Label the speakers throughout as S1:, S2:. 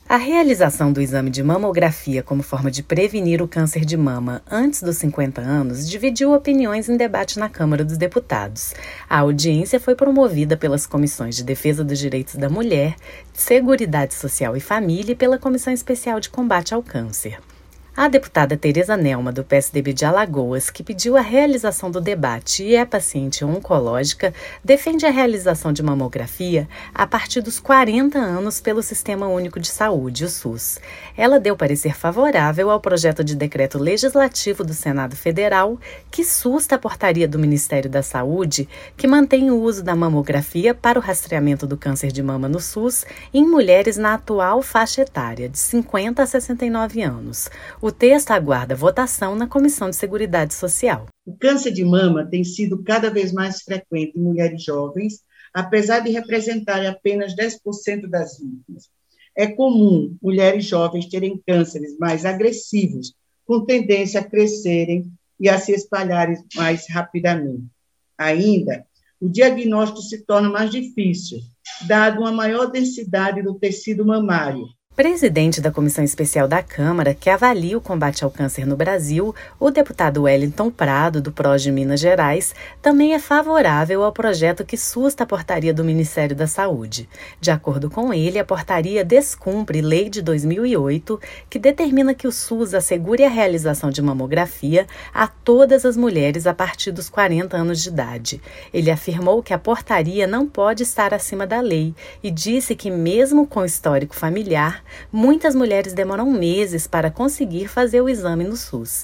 S1: A realização do exame de mamografia como forma de prevenir o câncer de mama antes dos 50 anos dividiu opiniões em debate na Câmara dos Deputados. A audiência foi promovida pelas Comissões de Defesa dos Direitos da Mulher, de Seguridade Social e Família e pela Comissão Especial de Combate ao Câncer. A deputada Tereza Nelma, do PSDB de Alagoas, que pediu a realização do debate e é paciente oncológica, defende a realização de mamografia a partir dos 40 anos pelo Sistema Único de Saúde, o SUS. Ela deu parecer favorável ao projeto de decreto legislativo do Senado Federal que susta a portaria do Ministério da Saúde, que mantém o uso da mamografia para o rastreamento do câncer de mama no SUS em mulheres na atual faixa etária, de 50 a 69 anos. O texto aguarda votação na Comissão de Seguridade Social.
S2: O câncer de mama tem sido cada vez mais frequente em mulheres jovens, apesar de representar apenas 10% das vítimas. É comum mulheres jovens terem cânceres mais agressivos, com tendência a crescerem e a se espalharem mais rapidamente. Ainda, o diagnóstico se torna mais difícil, dado uma maior densidade do tecido mamário.
S1: Presidente da Comissão Especial da Câmara, que avalia o combate ao câncer no Brasil, o deputado Wellington Prado, do PROS de Minas Gerais, também é favorável ao projeto que susta a portaria do Ministério da Saúde. De acordo com ele, a portaria descumpre lei de 2008, que determina que o SUS assegure a realização de mamografia a todas as mulheres a partir dos 40 anos de idade. Ele afirmou que a portaria não pode estar acima da lei e disse que, mesmo com histórico familiar, muitas mulheres demoram meses para conseguir fazer o exame no SUS.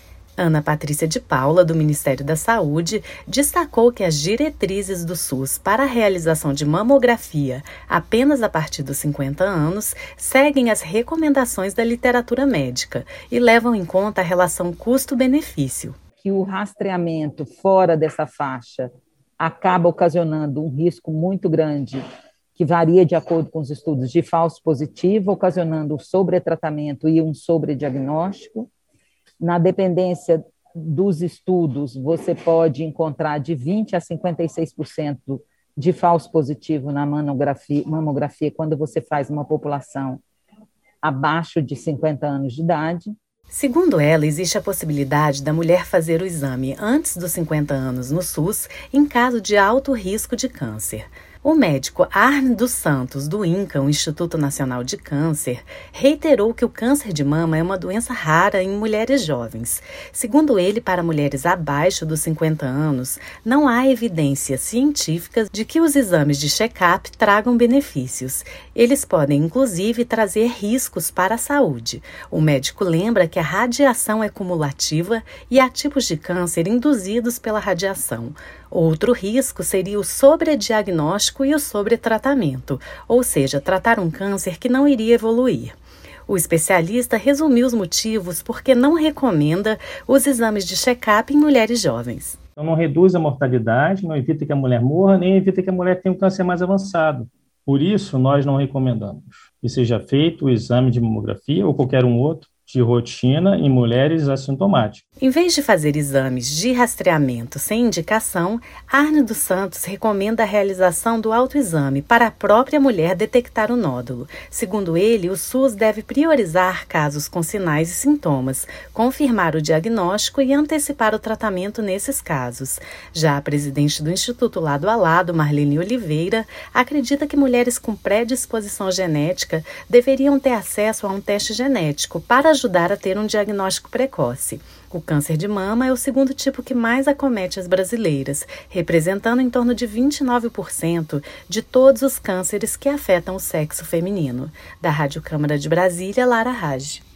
S1: Ana Patrícia de Paula, do Ministério da Saúde, destacou que as diretrizes do SUS para a realização de mamografia apenas a partir dos 50 anos seguem as recomendações da literatura médica e levam em conta a relação custo-benefício.
S3: Que o rastreamento fora dessa faixa acaba ocasionando um risco muito grande, que varia de acordo com os estudos, de falso positivo, ocasionando um sobretratamento e um sobrediagnóstico. Na dependência dos estudos, você pode encontrar de 20% a 56% de falso positivo na mamografia quando você faz uma população abaixo de 50 anos de idade.
S1: Segundo ela, existe a possibilidade da mulher fazer o exame antes dos 50 anos no SUS em caso de alto risco de câncer. O médico Arne dos Santos, do INCA, o Instituto Nacional de Câncer, reiterou que o câncer de mama é uma doença rara em mulheres jovens. Segundo ele, para mulheres abaixo dos 50 anos, não há evidências científicas de que os exames de check-up tragam benefícios. Eles podem, inclusive, trazer riscos para a saúde. O médico lembra que a radiação é cumulativa e há tipos de câncer induzidos pela radiação. Outro risco seria o sobrediagnóstico e o sobretratamento, ou seja, tratar um câncer que não iria evoluir. O especialista resumiu os motivos por que não recomenda os exames de check-up em mulheres jovens.
S4: Então não reduz a mortalidade, não evita que a mulher morra, nem evita que a mulher tenha um câncer mais avançado. Por isso, nós não recomendamos que seja feito o exame de mamografia ou qualquer um outro de rotina em mulheres assintomáticas.
S1: Em vez de fazer exames de rastreamento sem indicação, Arne dos Santos recomenda a realização do autoexame para a própria mulher detectar o nódulo. Segundo ele, o SUS deve priorizar casos com sinais e sintomas, confirmar o diagnóstico e antecipar o tratamento nesses casos. Já a presidente do Instituto Lado a Lado, Marlene Oliveira, acredita que mulheres com predisposição genética deveriam ter acesso a um teste genético para ajudar a ter um diagnóstico precoce. O câncer de mama é o segundo tipo que mais acomete as brasileiras, representando em torno de 29% de todos os cânceres que afetam o sexo feminino. Da Rádio Câmara de Brasília, Lara Raj.